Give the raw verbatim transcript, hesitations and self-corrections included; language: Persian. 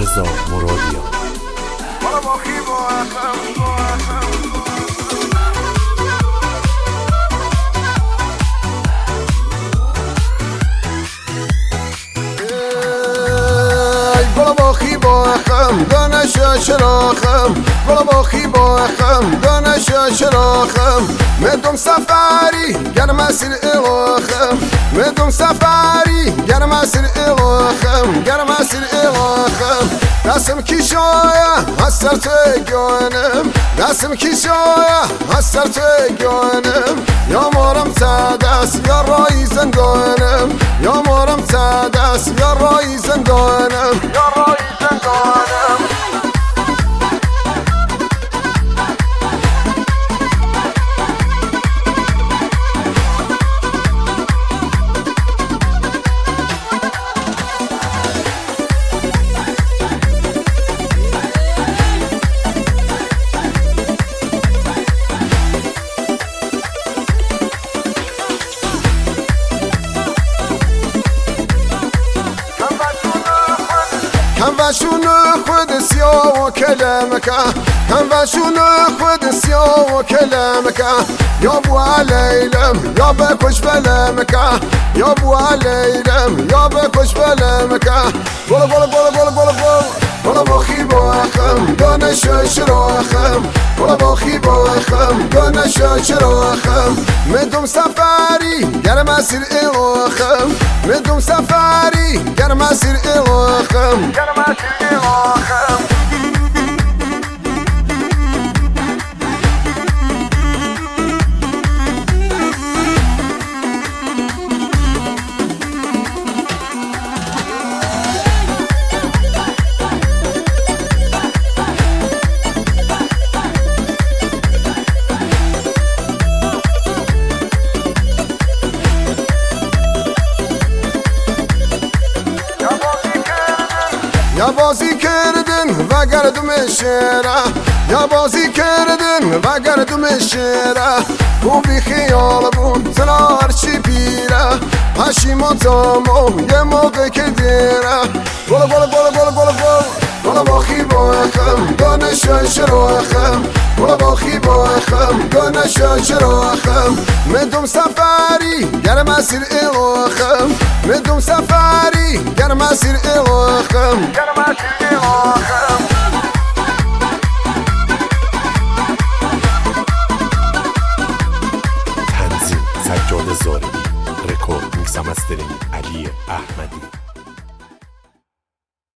رضا مرادیان. گل باخی با اخم دانش شراخم گل باخی با اخم دانش شراخم مدوم سفری گر مسیر الاخم مدوم سفری گر مسیر الاخم گر مسیر الاخم دستم کیشایا هستر توی گانم دستم کیشایا هستر توی گانم یا مارم تدست یا رای زندانم یا مارم تدست یا رای زندانم یا رای زندانم هم وشون خود سیاه و کلمکه هم وشون خود سیاه و کلمکه یا بو علیلم یا بکش بلمکه یا بو علیلم یا بکش بلمکه بولا بولا بولا بولا بولا بولا بولا باخی با اخم دانش شراخم بولا باخی با اخم دانش شراخم مدوم سفری گر مسیر الاخم مدوم سفری گر مسیر الاخم گر مسیر الاخم یا بازی کردن و گردم شیره یا بازی کردن و گردم شیره بو بی خیال بون تنار چی پیره پشیماتامو یه موقع که دیره بولا بولا بولا بولا بولا بولا بولا باخی با اخم دانش شراخم بولا باخی با اخم دانش شراخم مدوم سفری گر مسیر الاخم مدوم سفری گر مسیر الاخم گر مسیر الاخم تنظیم سجاد زارعی، رکورد میکس و مسترینگ علی احمدی.